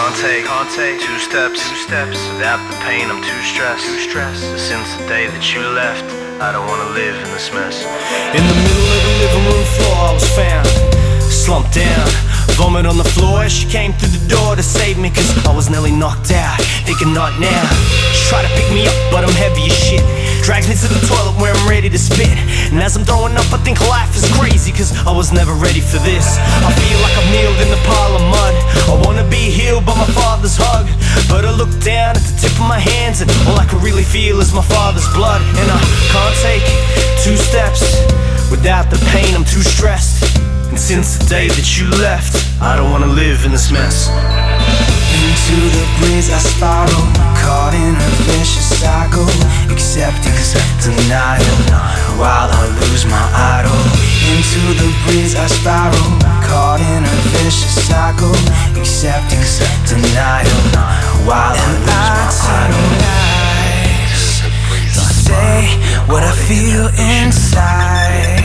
can't take two steps without the pain. I'm too stressed. Since the day that you left, I don't wanna live in this mess. In the middle of the living room floor I was found, slumped down, vomit on the floor. She came through the door to save me, cause I was nearly knocked out, thinking not now. She tried to pick me up, but I'm heavy as shit. Drags me to the toilet where I'm ready to spit. And as I'm throwing up, I think life is crazy, cause I was never ready for this. I feel like I've kneeled in the pile of mud. I wanna be healed by my father's hug, but I look down at the tip of my hands, and all I can really feel is my father's blood. And I can't take two steps without the pain. I'm too stressed. And since the day that you left, I don't wanna live in this mess. Into the breeze I spiral, caught in a vicious cycle, accepting denial while I lose my idol. Into the breeze I spiral, caught in a vicious cycle, accepting denial while I lose my idol. To say what I feel inside.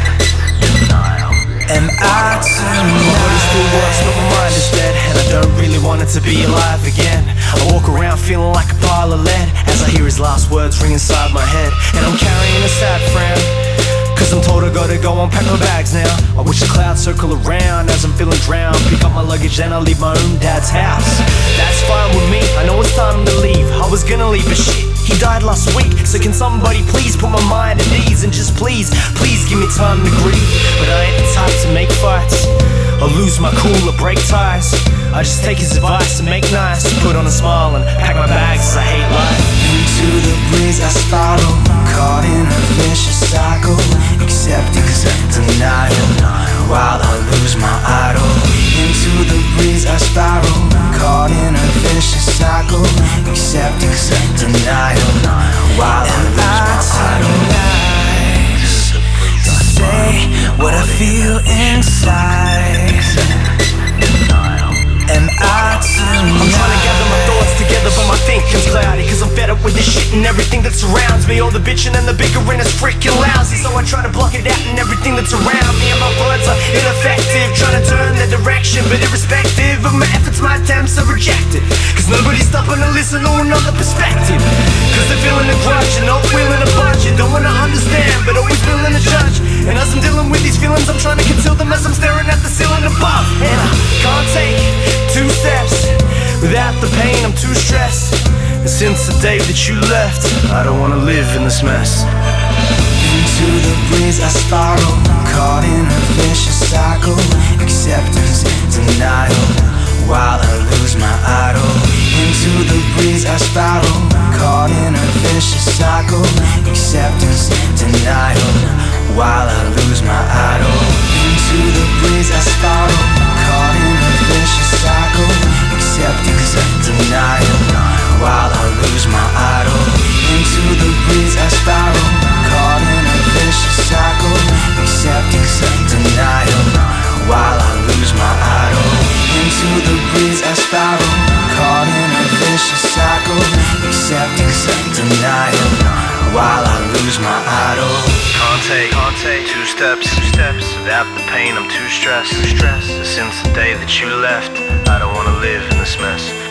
Am I tonight? My body still works, but my mind is dead, and I don't really want it to be alive again. I walk around feeling like a pile of lead as I hear his last words ring inside my head. And I'm carrying a sad frown, cause I'm told I gotta go unpack my bags now. I wish the clouds circle around as I'm feeling drowned. Pick up my luggage and I leave my own dad's house. That's fine with me, I know it's time to leave. I was gonna leave, but shit, he died last week. So can somebody please put my mind at ease, and just please give me time to grieve. But I ain't the type to make fights or lose my cool or break ties. I just take his advice and make nice, put on a smile and pack my bags, 'cause I hate life. Into the breeze I spiral, caught in a vicious cycle, accepting denial while I lose my idol. Into the breeze I spiral, caught in a vicious cycle, accepting denial while I lose my idol. To say what I feel inside. Am I tonight? I'm trying to gather my thoughts together, but my thinking's cloudy, cause I'm fed up with this shit and everything that surrounds me. All the bitching and the bickering is freaking lousy, so I try to block it out and everything that's around me. And my words are ineffective, trying to turn their direction, but irrespective of my efforts, my attempts are rejected. Cause nobody's stopping to listen to another perspective. Cause they're feeling a grudge and not willing to budge, and don't wanna understand, but always willing to judge. And as I'm dealing with these feelings, I'm trying to conceal them as I'm staring at the ceiling above. And I can't take two steps without the pain. I'm too stressed. And since the day that you left, I don't wanna live in this mess. Into the breeze I spiral, caught in a vicious cycle, acceptance, denial while I lose my idol. Into the breeze I spiral, caught in a vicious cycle, acceptance, denial while I lose my idol. Into the breeze I spiral, caught in a vicious cycle, acceptance, denial while I lose my idol. Into the breeze I spiral, caught in a vicious cycle, acceptance, denial while I lose my idol. Into the breeze I spiral, caught in a vicious cycle, acceptance, denial while I lose my idol. Can't take two steps without the pain. I'm too stressed. Since the day that you left, I don't wanna live in this mess.